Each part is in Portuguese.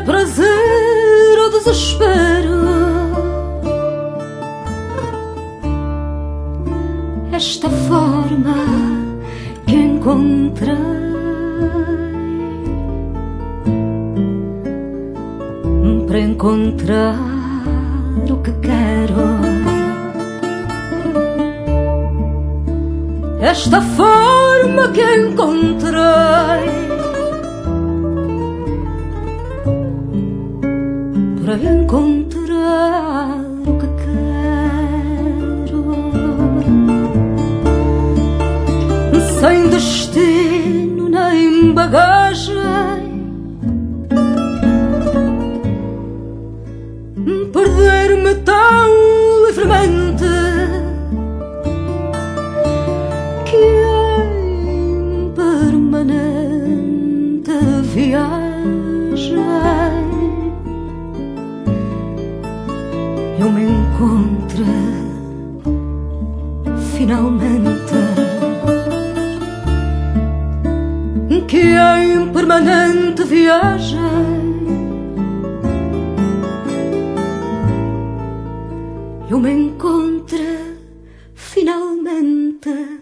prazer ou desespero, esta forma que encontrei para encontrar o que quero. Esta forma que encontrei para encontrar o que quero. Sem destino nem bagagem, perder-me tão livremente que em permanente viagem eu me encontro finalmente, que em permanente viagem eu me encontro finalmente.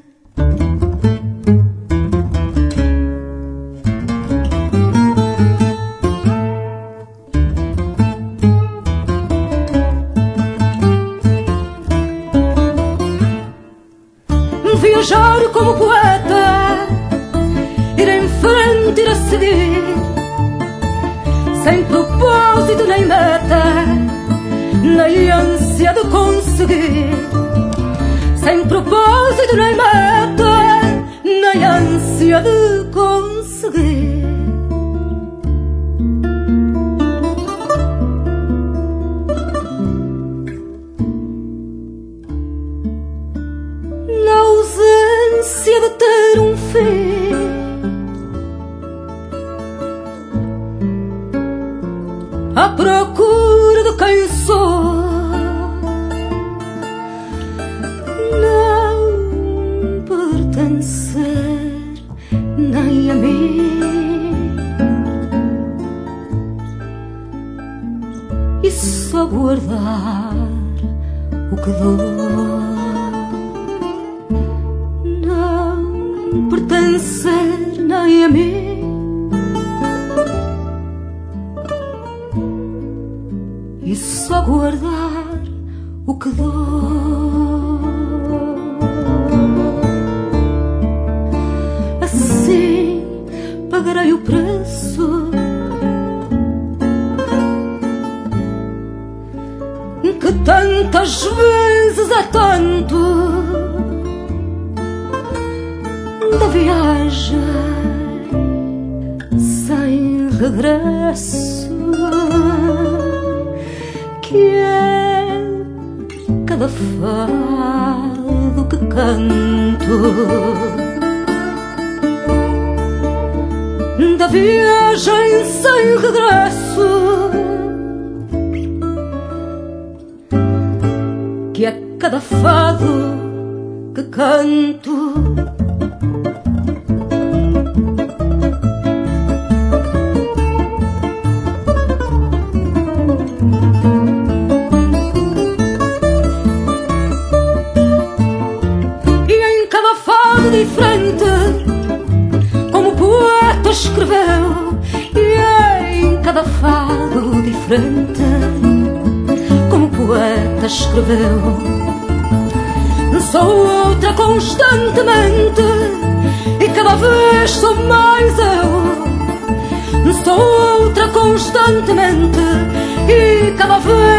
Viajar como poeta, ir em frente, ir a seguir, sem propósito nem meta, nem ânsia de conseguir. Sem propósito nem meta, nem ânsia de conseguir. Na ausência de ter um fim, à procura de quem sou, não pertencer nem a mim, e só guardar o que dou. Não pertencer nem a mim, e só guardar o que dou. Assim pagarei o preço que tantas vezes é tanto da viagem sem regresso, que é cada fado que canto, da viagem sem regresso, que é cada fado que canto. Diferente, como o poeta escreveu, e em cada fado diferente, como o poeta escreveu. Sou outra constantemente, e cada vez sou mais eu. Sou outra constantemente, e cada vez